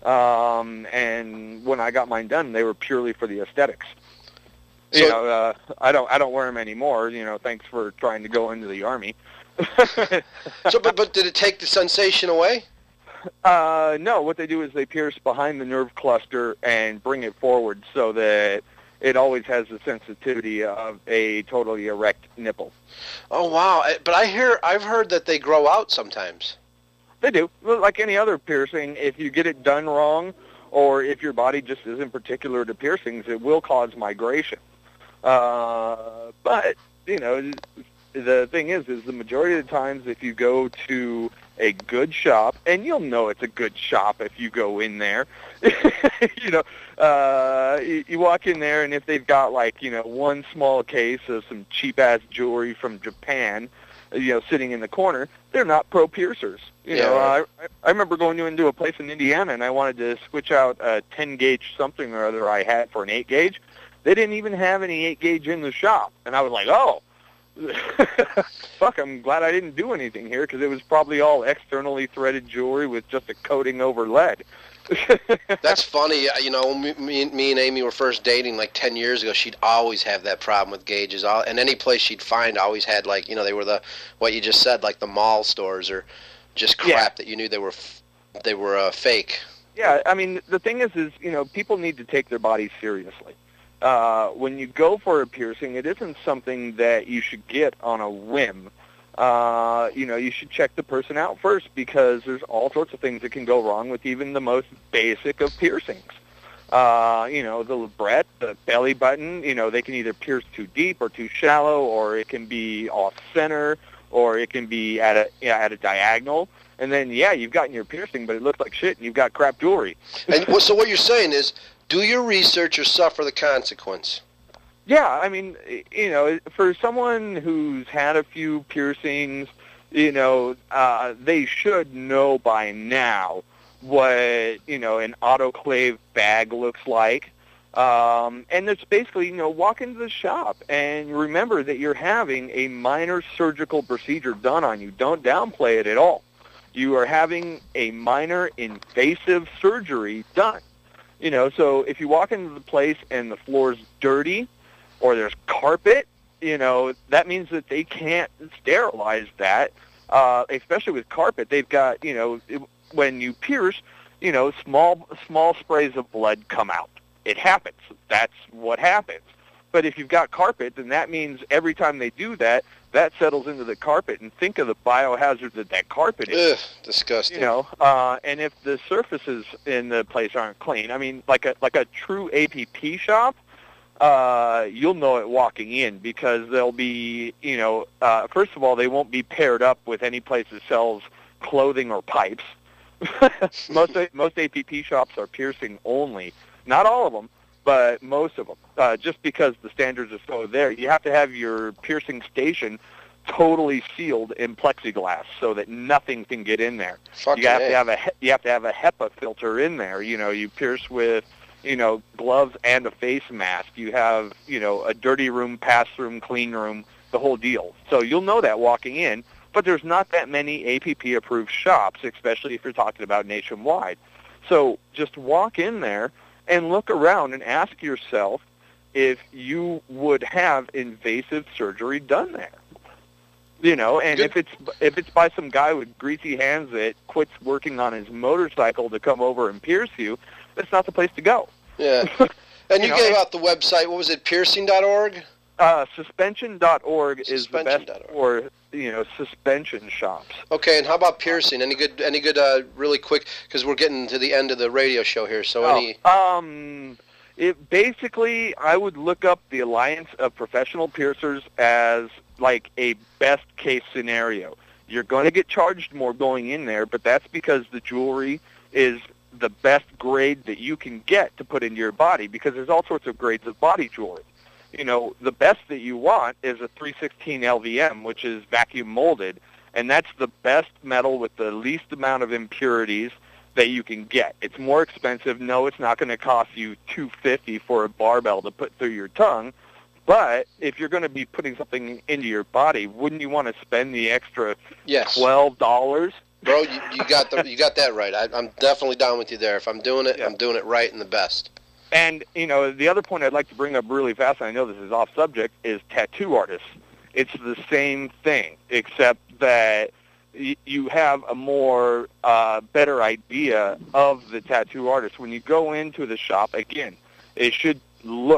And when I got mine done, they were purely for the aesthetics. So, you know, I don't wear them anymore. You know, thanks for trying to go into the Army. But did it take the sensation away? No, what they do is they pierce behind the nerve cluster and bring it forward so that it always has the sensitivity of a totally erect nipple. Oh wow! But I've heard that they grow out sometimes. They do. Well, like any other piercing, if you get it done wrong, or if your body just isn't particular to piercings, it will cause migration. But the thing is the majority of the times, if you go to a good shop, and you'll know it's a good shop if you go in there. You walk in there, and if they've got one small case of some cheap ass jewelry from Japan, sitting in the corner, they're not pro piercers. I remember going into a place in Indiana, and I wanted to switch out a 10 gauge something or other I had for an 8 gauge. They didn't even have any 8 gauge in the shop, and I was like, oh. Fuck, I'm glad I didn't do anything here, because it was probably all externally threaded jewelry with just a coating over lead. That's funny. Me and Amy were first dating like 10 years ago. She'd always have that problem with gauges. And any place she'd find always had they were what you just said, like the mall stores, or just crap that you knew they were fake. Yeah, I mean, the thing is people need to take their bodies seriously. When you go for a piercing, it isn't something that you should get on a whim. You should check the person out first, because there's all sorts of things that can go wrong with even the most basic of piercings. The labret, the belly button, they can either pierce too deep or too shallow, or it can be off center, or it can be at a diagonal. And then, you've gotten your piercing, but it looks like shit, and you've got crap jewelry. And so what you're saying is, do your research or suffer the consequence. Yeah, I mean, for someone who's had a few piercings, they should know by now what, an autoclave bag looks like. And it's basically, walk into the shop and remember that you're having a minor surgical procedure done on you. Don't downplay it at all. You are having a minor invasive surgery done. So if you walk into the place and the floor's dirty or there's carpet, that means that they can't sterilize that, especially with carpet. They've got, when you pierce, small sprays of blood come out. It happens. That's what happens. But if you've got carpet, then that means every time they do that, that settles into the carpet, and think of the biohazard that carpet is. Ugh, disgusting. And if the surfaces in the place aren't clean, I mean, like a true APP shop, you'll know it walking in, because they'll be, first of all, they won't be paired up with any place that sells clothing or pipes. Most APP shops are piercing only. Not all of them, but most of them, just because the standards are so there. You have to have your piercing station totally sealed in plexiglass so that nothing can get in there. You have to have a HEPA filter in there. You pierce with, gloves and a face mask. You have, a dirty room, pass room, clean room, the whole deal. So you'll know that walking in, but there's not that many APP-approved shops, especially if you're talking about nationwide. So just walk in there and look around and ask yourself if you would have invasive surgery done there. And if it's by some guy with greasy hands that quits working on his motorcycle to come over and pierce you, that's not the place to go. Yeah. And you gave out the website. What was it? Piercing.org? Suspension.org is the best for suspension shops. Okay, and how about piercing? Any good really quick, because we're getting to the end of the radio show here. So basically, I would look up the Alliance of Professional Piercers as like a best case scenario. You're going to get charged more going in there, but that's because the jewelry is the best grade that you can get to put into your body, because there's all sorts of grades of body jewelry. The best that you want is a 316 LVM, which is vacuum molded, and that's the best metal with the least amount of impurities that you can get. It's more expensive. No, it's not going to cost you $250 for a barbell to put through your tongue, but if you're going to be putting something into your body, wouldn't you want to spend the extra $12? Bro, you got that right. I'm definitely down with you there. If I'm doing it, I'm doing it right and the best. And, the other point I'd like to bring up really fast, and I know this is off subject, is tattoo artists. It's the same thing, except that you have a more better idea of the tattoo artist. When you go into the shop, again, it should look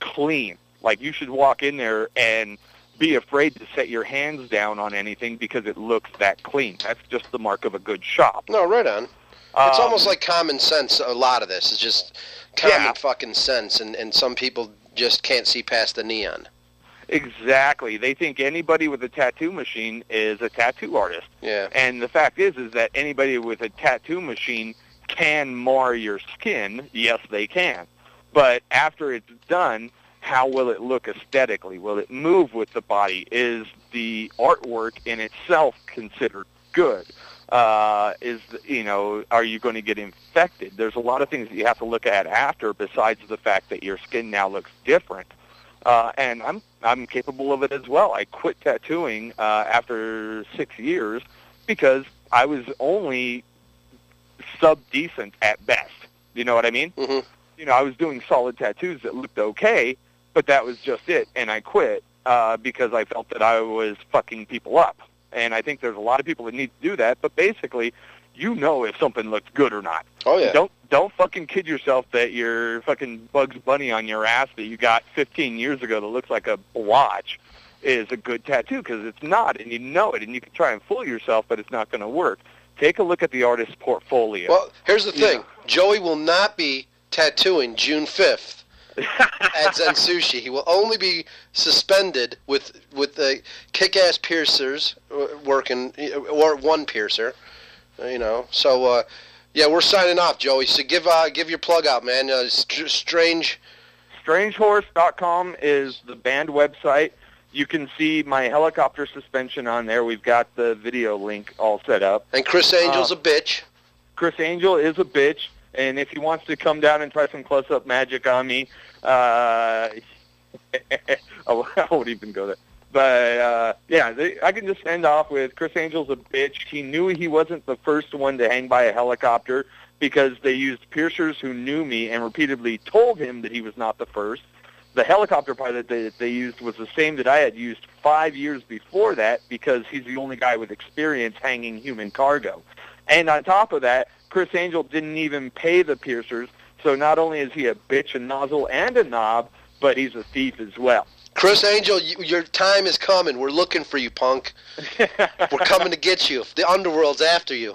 clean. Like, you should walk in there and be afraid to set your hands down on anything because it looks that clean. That's just the mark of a good shop. No, right on. It's almost like common sense. A lot of this is just common fucking sense, and some people just can't see past the neon. Exactly. They think anybody with a tattoo machine is a tattoo artist. Yeah. And the fact is that anybody with a tattoo machine can mar your skin. Yes, they can. But after it's done, how will it look aesthetically? Will it move with the body? Is the artwork in itself considered good? Are you going to get infected? There's a lot of things that you have to look at after, besides the fact that your skin now looks different. And I'm capable of it as well. I quit tattooing after 6 years because I was only sub-decent at best. You know what I mean? Mm-hmm. You know, I was doing solid tattoos that looked okay, but that was just it. And I quit because I felt that I was fucking people up. And I think there's a lot of people that need to do that. But basically, you know if something looks good or not. Oh, yeah. Don't fucking kid yourself that your fucking Bugs Bunny on your ass that you got 15 years ago that looks like a watch is a good tattoo, because it's not, and you know it, and you can try and fool yourself, but it's not going to work. Take a look at the artist's portfolio. Well, here's the thing. Joey will not be tattooing June 5th at Zen Sushi. He will only be suspended with the kick-ass piercers working, or one piercer, you know. So, yeah, we're signing off, Joey. So give your plug out, man. Strangehorse.com is the band website. You can see my helicopter suspension on there. We've got the video link all set up. And Chris Angel's a bitch. Chris Angel is a bitch. And if he wants to come down and try some close-up magic on me, I won't even go there. But, I can just end off with Chris Angel's a bitch. He knew he wasn't the first one to hang by a helicopter because they used piercers who knew me and repeatedly told him that he was not the first. The helicopter pilot that they used was the same that I had used 5 years before that because he's the only guy with experience hanging human cargo. And on top of that, Chris Angel didn't even pay the piercers, so not only is he a bitch, a nozzle, and a knob, but he's a thief as well. Chris Angel, your time is coming. We're looking for you, punk. We're coming to get you. The underworld's after you.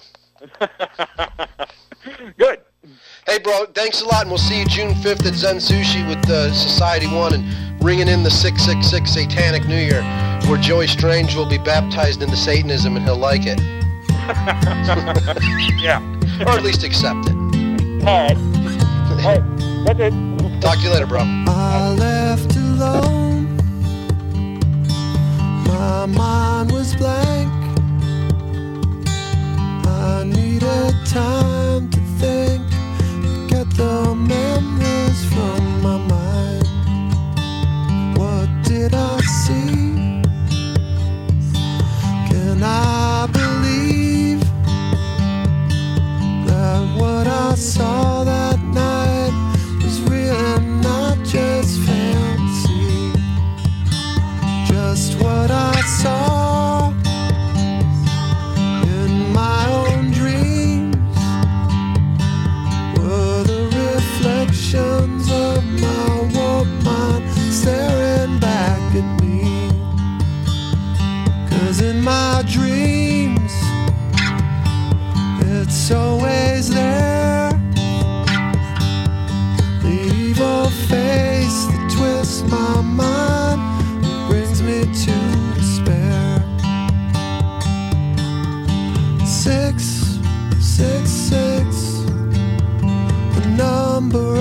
Good. Hey, bro, thanks a lot, and we'll see you June 5th at Zen Sushi with Society 1 and ringing in the 666 Satanic New Year, where Joey Strange will be baptized into Satanism, and he'll like it. Yeah. Or at least accept it. All right. That's it. Talk to you later, bro. I left alone. My mind was blank. I needed time to think, get the memories from my mind. What did I see? Can I believe that what I saw that night was real, not just fantasy? Just what I saw in my own dreams were the reflections of my warped mind staring back at me. 'Cause in my dreams it's always there, the evil face that twists my mind, brings me to despair. 666, the number